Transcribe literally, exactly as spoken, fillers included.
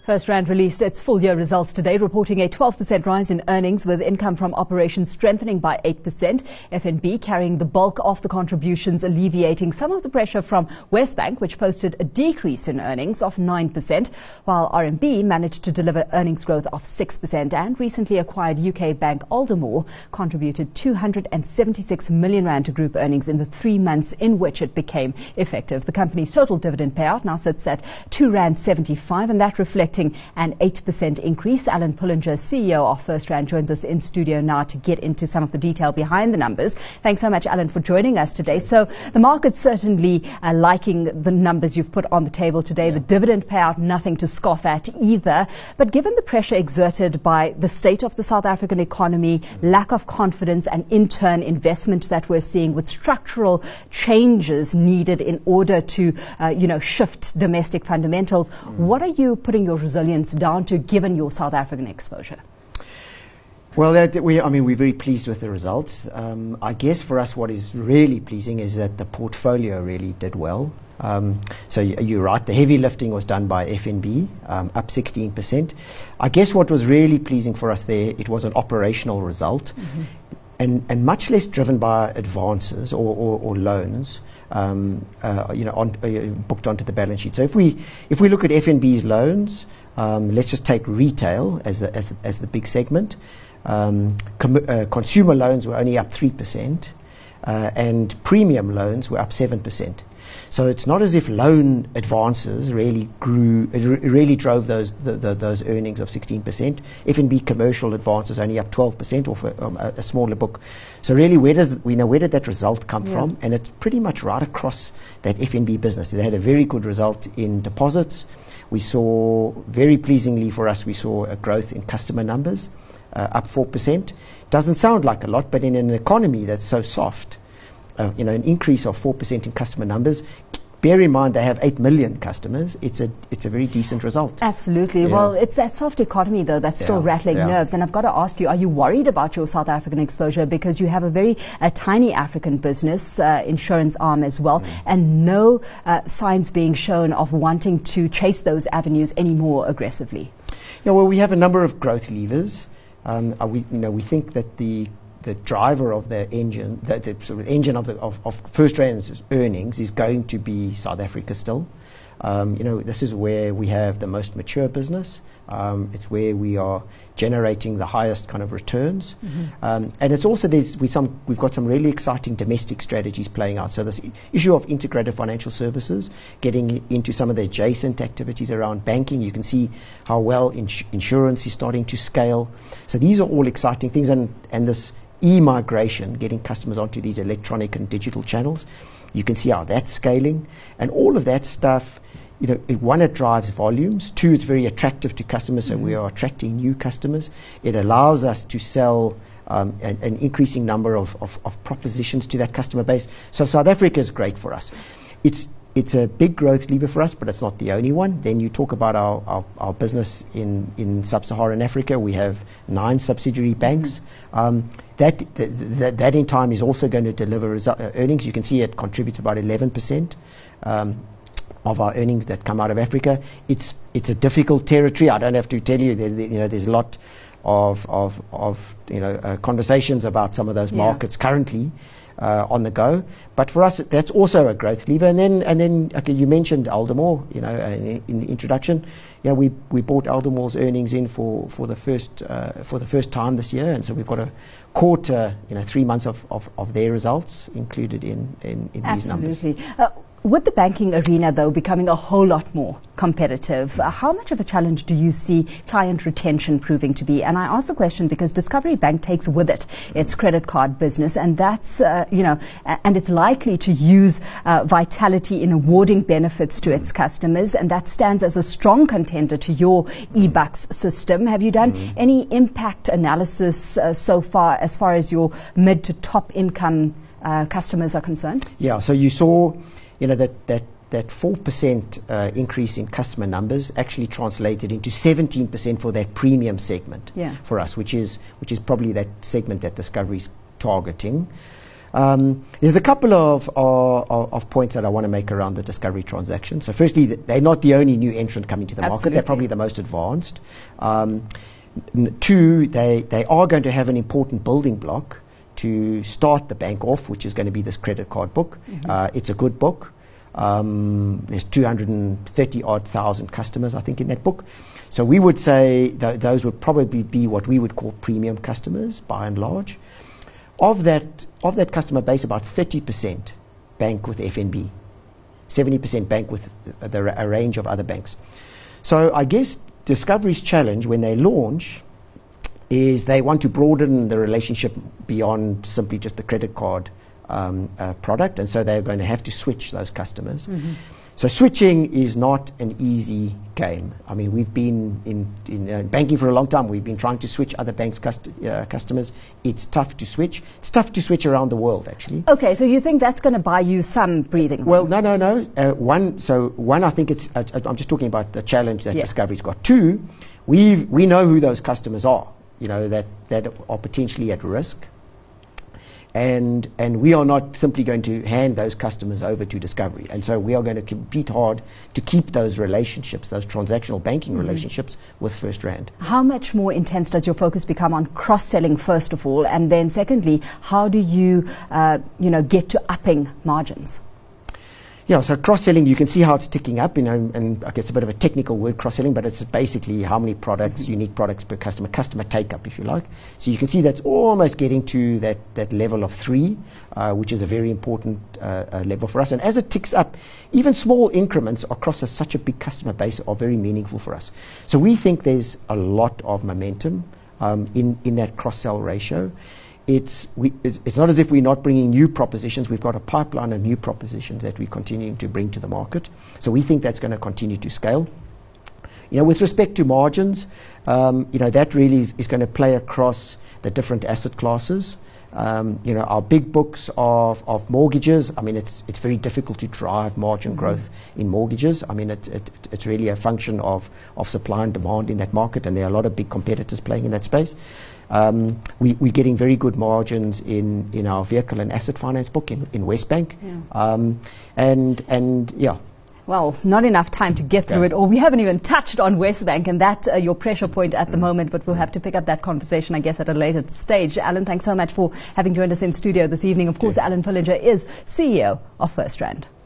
FirstRand released its full-year results today, reporting a twelve percent rise in earnings, with income from operations strengthening by eight percent. F N B carrying the bulk of the contributions, alleviating some of the pressure from Westbank, which posted a decrease in earnings of nine percent, while R M B managed to deliver earnings growth of six percent, and recently acquired U K bank Aldermore contributed two hundred seventy-six million rand to group earnings in the three months in which it became effective. The company's total dividend payout now sits at two rand seventy-five, and that reflecting an eight percent increase. Alan Pullinger, C E O of FirstRand, joins us in studio now to get into some of the detail behind the numbers. Thanks so much, Alan, for joining us today. So the market's certainly uh, liking the numbers you've put on the table today. Yeah. The dividend payout, nothing to scoff at either. But given the pressure exerted by the state of the South African economy, lack of confidence, and in turn investment that we're seeing, with structural changes needed in order to, uh, you know, shift domestic fundamentals, mm. what are you putting your resilience down to, given your South African exposure? Well, that, we, I mean, we're very pleased with the results. Um, I guess for us, what is really pleasing is that the portfolio really did well. Um, so you, you're right, the heavy lifting was done by F N B, um, up sixteen percent. I guess what was really pleasing for us there, it was an operational result, mm-hmm. and, and much less driven by advances or, or, or loans. Um, uh, you know, on, uh, booked onto the balance sheet. So if we if we look at F N B's loans, um, let's just take retail as the, as, as the big segment. Um, com- uh, consumer loans were only up three percent, uh, and premium loans were up seven percent. So it's not as if loan advances really grew, it re- really drove those the, the, those earnings of sixteen percent. F N B commercial advances only up twelve percent, off a, um, a, a smaller book. So really, where does we know where did that result come yeah. from? And it's pretty much right across that F N B business. They had a very good result in deposits. We saw, very pleasingly for us, we saw a growth in customer numbers, uh, up four percent. Doesn't sound like a lot, but in an economy that's so soft, Uh, you know, an increase of four percent in customer numbers. Bear in mind they have eight million customers. It's a it's a very decent result. Absolutely. Yeah. Well, it's that soft economy, though, that's still yeah. rattling yeah. nerves. And I've got to ask you, are you worried about your South African exposure? Because you have a very uh, tiny African business, uh, insurance arm as well, mm. and no uh, signs being shown of wanting to chase those avenues any more aggressively. Yeah, well, we have a number of growth levers. Um, uh, we, you know, we think that the the driver of the engine, the, the sort of engine of, the, of, of FirstRand's earnings is going to be South Africa still. Um, you know, this is where we have the most mature business. Um, it's where we are generating the highest kind of returns. Mm-hmm. Um, and it's also, there's, we some, we've got some really exciting domestic strategies playing out. So this I- issue of integrated financial services, getting into some of the adjacent activities around banking. You can see how well ins- insurance is starting to scale. So these are all exciting things. And, and this e-migration, getting customers onto these electronic and digital channels, you can see how that's scaling. And all of that stuff, you know, it, one, it drives volumes. Two, it's very attractive to customers, so mm-hmm. we are attracting new customers. It allows us to sell um, an, an increasing number of, of, of propositions to that customer base. So South Africa is great for us. It's It's a big growth lever for us, but it's not the only one. Then you talk about our, our, our business in, in sub-Saharan Africa. We have nine subsidiary banks. Mm-hmm. Um, that, th- th- that in time is also going to deliver resu- uh, earnings. You can see it contributes about eleven percent um, of our earnings that come out of Africa. It's it's a difficult territory. I don't have to tell you. There, there, you know, there's a lot of of, of you know uh, conversations about some of those yeah. markets currently. Uh, on the go, but for us that's also a growth lever. And then, and then, okay, you mentioned Aldermore, you know, uh, in, in the introduction. You know, we we bought Aldermore's earnings in for for the first uh, for the first time this year, and so we've got a quarter, you know, three months of, of, of their results included in in, in these numbers. Absolutely. Uh, With the banking arena, though, becoming a whole lot more competitive, uh, how much of a challenge do you see client retention proving to be? And I ask the question because Discovery Bank takes with it its credit card business, and that's, uh, you know, a- and it's likely to use uh, Vitality in awarding benefits to its customers, and that stands as a strong contender to your eBucks system. Have you done mm-hmm. any impact analysis uh, so far as far as your mid to top income uh, customers are concerned? Yeah, so you saw... You know, that, that, that four percent uh, increase in customer numbers actually translated into seventeen percent for that premium segment yeah. for us, which is which is probably that segment that Discovery's targeting. Um, there's a couple of, of, of points that I want to make around the Discovery transaction. So firstly, they're not the only new entrant coming to the Absolutely. market. They're probably the most advanced. Um, n- two, they, they are going to have an important building block to start the bank off, which is going to be this credit card book. Mm-hmm. Uh, it's a good book. Um, there's two hundred thirty odd thousand customers, I think, in that book. So we would say th- those would probably be what we would call premium customers, by and large. Of that, of that customer base, about thirty percent bank with F N B, seventy percent bank with the, the, a range of other banks. So I guess Discovery's challenge when they launch is they want to broaden the relationship beyond simply just the credit card um, uh, product, and so they're going to have to switch those customers. Mm-hmm. So switching is not an easy game. I mean, we've been in, in uh, banking for a long time. We've been trying to switch other banks' cust- uh, customers. It's tough to switch. It's tough to switch around the world, actually. Okay, so you think that's going to buy you some breathing room? Well, no, no, no. Uh, one, so one, I think it's. Uh, I'm just talking about the challenge that yeah. Discovery's got. Two, we we know who those customers are. You know that that are potentially at risk. And and we are not simply going to hand those customers over to Discovery. And so we are going to compete hard to keep those relationships, those transactional banking mm-hmm. relationships with FirstRand. How much more intense does your focus become on cross-selling, first of all? And then secondly, how do you, uh, you know, get to upping margins? Yeah, so cross-selling, you can see how it's ticking up, you know, and I guess a bit of a technical word, cross-selling, but it's basically how many products, mm-hmm. unique products per customer, customer take-up, if you like. So you can see that's almost getting to that, that level of three, uh, which is a very important uh, uh, level for us. And as it ticks up, even small increments across a, such a big customer base are very meaningful for us. So we think there's a lot of momentum um, in, in that cross-sell ratio. It's, we, it's, it's not as if we're not bringing new propositions. We've got a pipeline of new propositions that we're continuing to bring to the market. So we think that's going to continue to scale. You know, with respect to margins, um, you know, that really is, is going to play across the different asset classes. Um, you know, our big books of, of mortgages, I mean, it's it's very difficult to drive margin mm-hmm. growth in mortgages. I mean, it, it, it's really a function of, of supply and demand in that market, and there are a lot of big competitors playing in that space. Um, we, we're getting very good margins in, in our vehicle and asset finance book in, in Westbank. Yeah. Um, and, and, yeah. Well, not enough time to get through yeah. it all. We haven't even touched on Westbank and that, uh, your pressure point at mm. the moment, but we'll have to pick up that conversation, I guess, at a later stage. Alan, thanks so much for having joined us in studio this evening. Of course, yeah. Alan Pullinger is C E O of FirstRand.